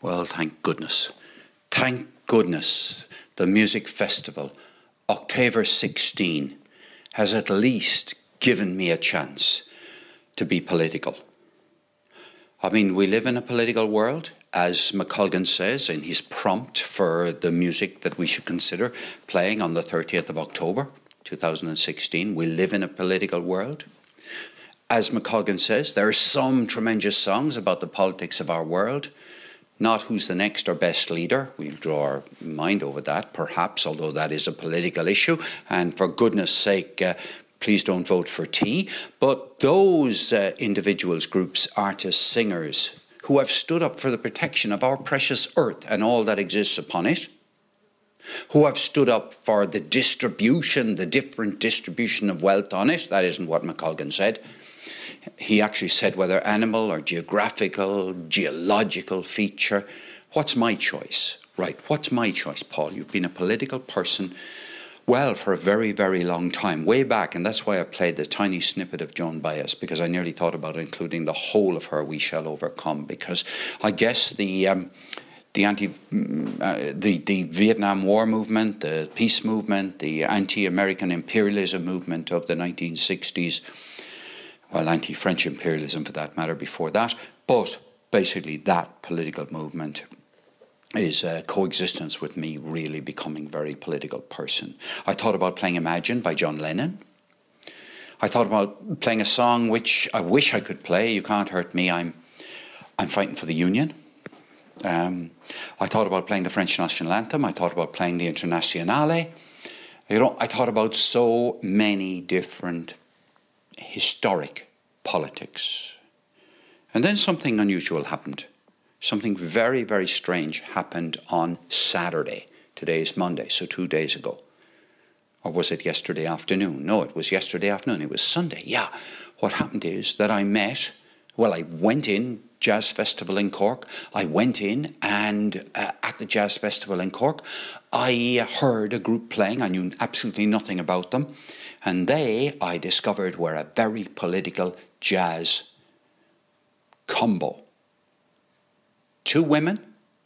Well, thank goodness. Thank goodness the music festival, October 16, has at least given me a chance to be political. I mean, we live in a political world, as McColgan says in his prompt for the music that we should consider playing on the 30th of October 2016. We live in a political world. As McColgan says, there are some tremendous songs about the politics of our world, not who's the next or best leader. We'll draw our mind over that, perhaps, although that is a political issue. And for goodness sake, please don't vote for T. But those individuals, groups, artists, singers, who have stood up for the protection of our precious earth and all that exists upon it, who have stood up for the distribution, the different distribution of wealth on it. That isn't what McColgan said. He actually said whether animal or geographical, geological feature. What's my choice? Right, what's my choice, Paul? You've been a political person, well, for a very, very long time, way back, and that's why I played the tiny snippet of Joan Baez, because I nearly thought about including the whole of her We Shall Overcome, because I guess the Vietnam War movement, the peace movement, the anti-American imperialism movement of the 1960s, well, anti-French imperialism for that matter before that, but basically that political movement is coexistence with me really becoming a very political person. I thought about playing Imagine by John Lennon. I thought about playing a song which I wish I could play, You Can't Hurt Me, I'm Fighting for the Union. I thought about playing the French national anthem. I thought about playing the Internationale. I thought about so many different historic politics. And then something unusual happened. Something very, very strange happened on Saturday. Today is Monday, so 2 days ago. Or was it yesterday afternoon? No, it was yesterday afternoon. It was Sunday. Yeah. What happened is that I went in, Jazz Festival in Cork. I went in and at the Jazz Festival in Cork, I heard a group playing. I knew absolutely nothing about them. And they, I discovered, were a very political jazz combo. Two women.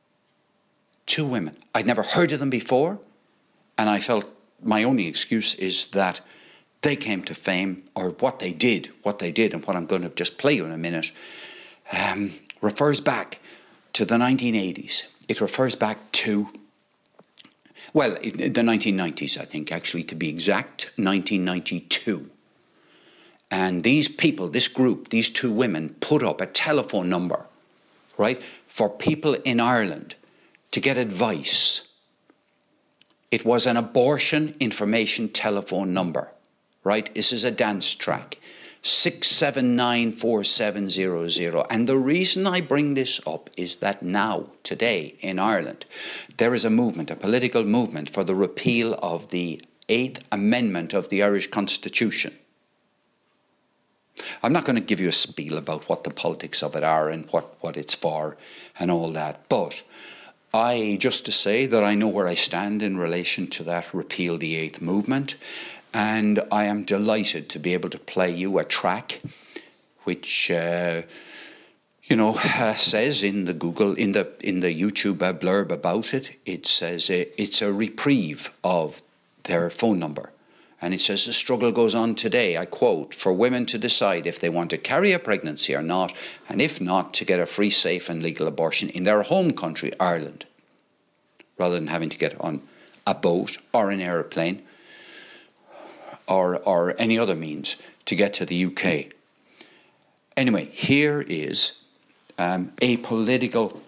I'd never heard of them before. And I felt my only excuse is that they came to fame, or what they did, and what I'm going to just play you in a minute, refers back to the 1980s. It refers back to, well, the 1990s, I think, actually, to be exact, 1992. And these people, this group, these two women, put up a telephone number, right, for people in Ireland to get advice. It was an abortion information telephone number, right? This is a dance track. 6794700. And the reason I bring this up is that now, today, in Ireland, there is a movement, a political movement for the repeal of the 8th Amendment of the Irish Constitution. I'm not going to give you a spiel about what the politics of it are and what it's for and all that, but just to say that I know where I stand in relation to that repeal the 8th movement. And I am delighted to be able to play you a track which, says in the Google, in the YouTube blurb about it, it says it's a reprieve of their phone number. And it says the struggle goes on today, I quote, for women to decide if they want to carry a pregnancy or not, and if not, to get a free, safe and legal abortion in their home country, Ireland, rather than having to get on a boat or an aeroplane or any other means to get to the UK. Anyway, here is a political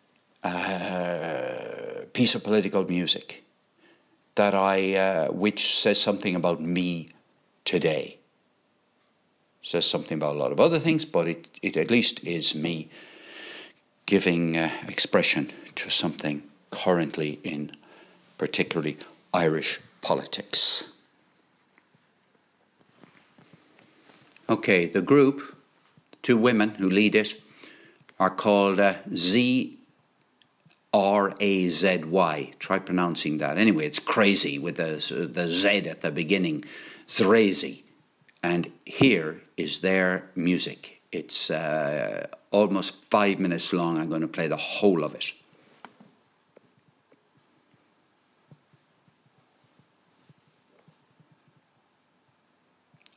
piece of political music that which says something about me today. Says something about a lot of other things, but it at least is me giving expression to something currently in particularly Irish politics. Okay, the group, two women who lead it, are called ZRAZY. Try pronouncing that. Anyway, it's crazy with the Z at the beginning. Zrazy. And here is their music. It's almost 5 minutes long. I'm going to play the whole of it.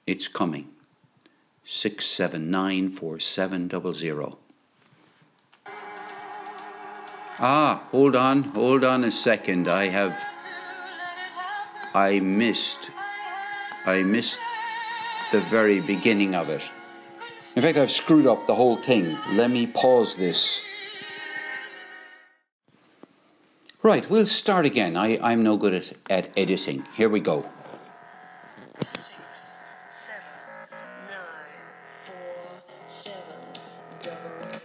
It's coming. 6794700. Hold on a second. I missed the very beginning of it. In fact, I've screwed up the whole thing. Let me pause this. Right, we'll start again. I'm no good at editing. Here we go. 6, 7, 9, 4, 7, 0,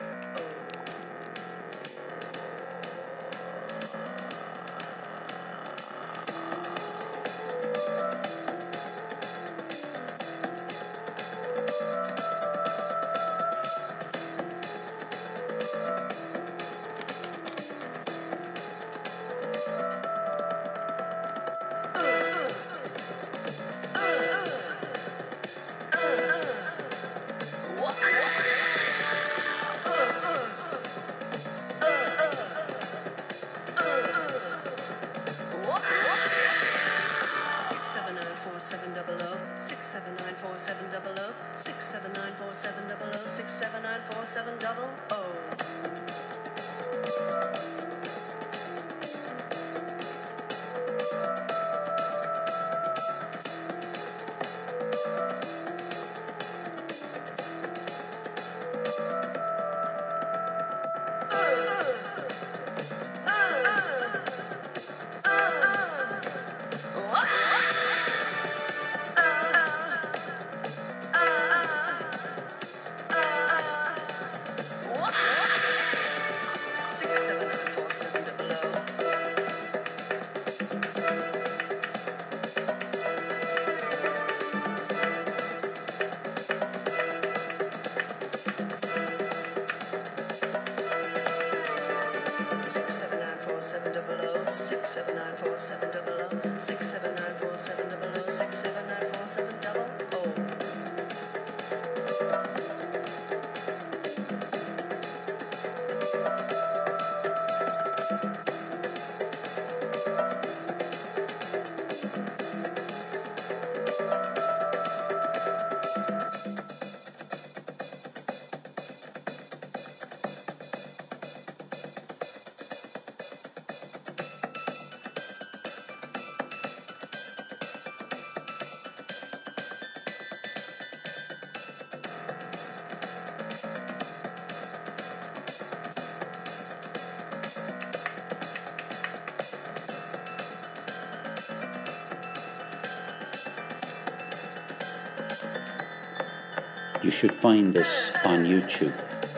You should find this on YouTube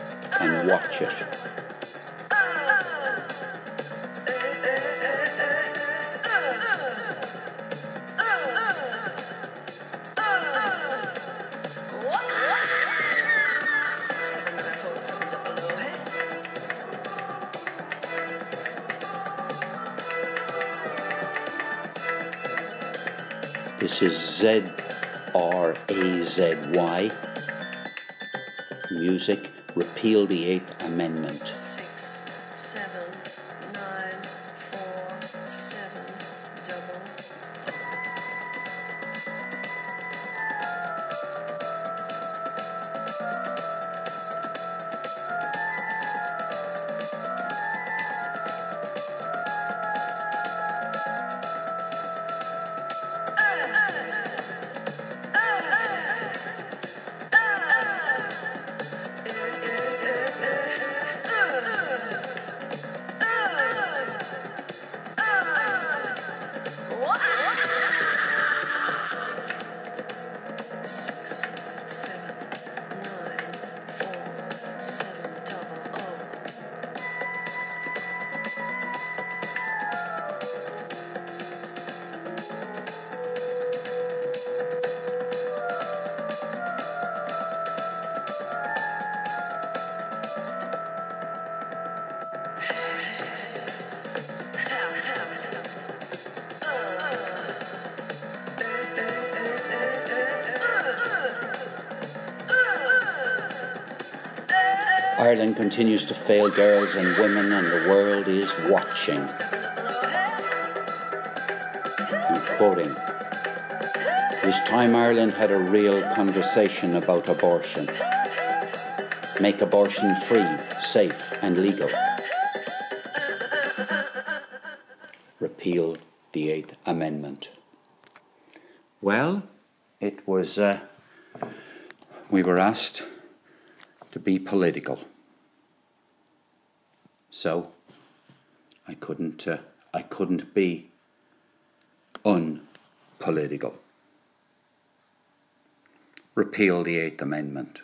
and watch it. This is ZRAZY. Music, repeal the 8th Amendment. 6, 7, 9, 4, 7, double. Ireland continues to fail girls and women, and the world is watching. I'm quoting. It was time Ireland had a real conversation about abortion. Make abortion free, safe and legal. Repeal the Eighth Amendment. Well, it was, we were asked to be political. So, I couldn't be unpolitical. Repeal the Eighth Amendment.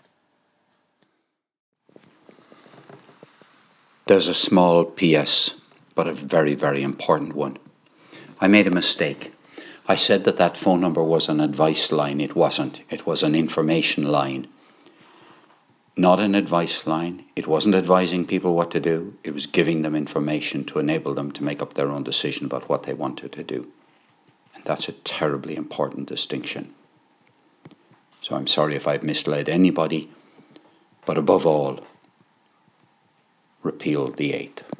There's a small PS, but a very, very important one. I made a mistake. I said that phone number was an advice line. It wasn't. It was an information line. Not an advice line. It wasn't advising people what to do. It was giving them information to enable them to make up their own decision about what they wanted to do. And that's a terribly important distinction. So I'm sorry if I've misled anybody, but above all, repeal the Eighth.